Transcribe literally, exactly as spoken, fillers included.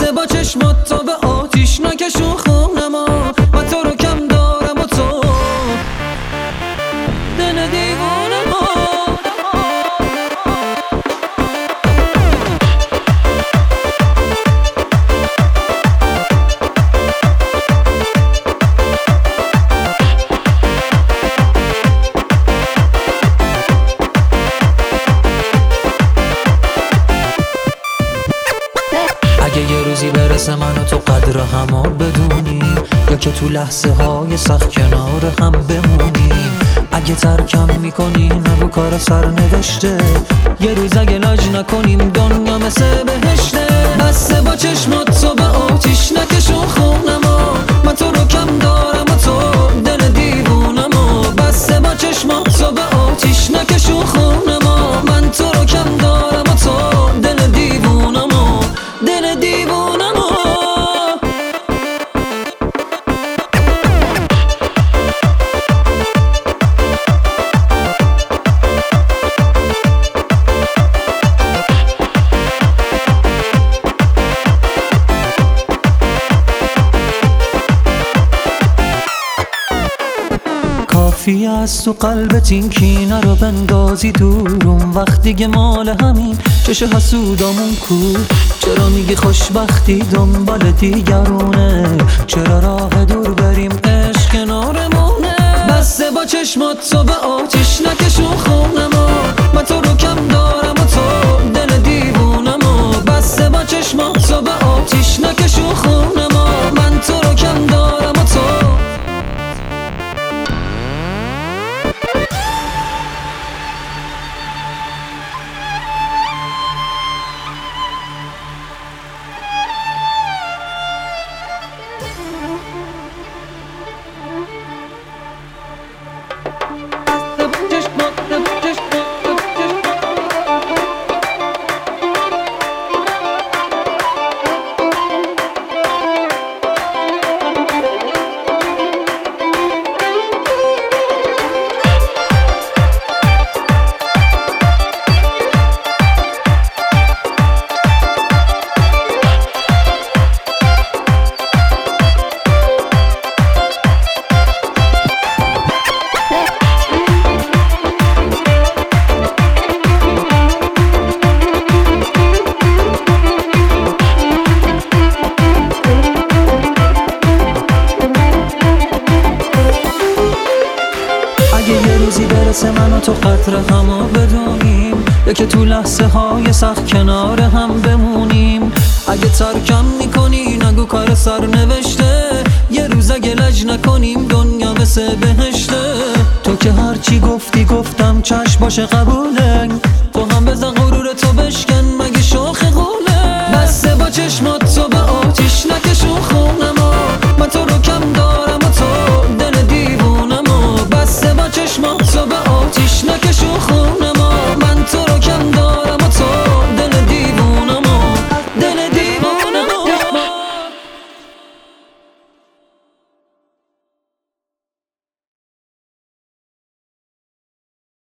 بسته با چشمات تا به آتیش نکشون خونم و تو رو کم دارم و تو دل دیوونم اگه یه روزی برسه من و تو قدر همو بدونیم، یا که تو لحظه های سخت کنار هم بمونیم. اگه ترکم میکنی نگو کار سر نوشته، یه روز اگه لاج نکنیم دنیا مثل بهشته. بسته با چشمات تو به آتیش نکشون خونم من تو رو کم دارم و تو دل دیوونم. بسته با چشمات تو به آتیش نکشون خونم من تو رو کم دارم و تو دل دیوونم دل دیوونم کافی است تو قلبت این کینه رو بندازی دورم، وقت دیگه مال همین چش حسودامون کو. چرا میگی خوشبختی دنبال دیگرونه، چرا راه دور بریم عشق کنارمونه. بسته با چشمات تو به آتیش نکشون خونم من تو رو کم دارم و تو دل دیوونم. بسته با چشمات تو به آتیش نکشون خونم من تو رو کم دارم و تو برسه من و تو قدر همو بدونیم، یا که تو لحظه های سخت کنار هم بمونیم. اگه ترکم میکنی نگو کار سر نوشته، یه روز اگه لج نکنیم دنیا مثل بهشته. تو که هرچی گفتی گفتم چشم باشه قبوله،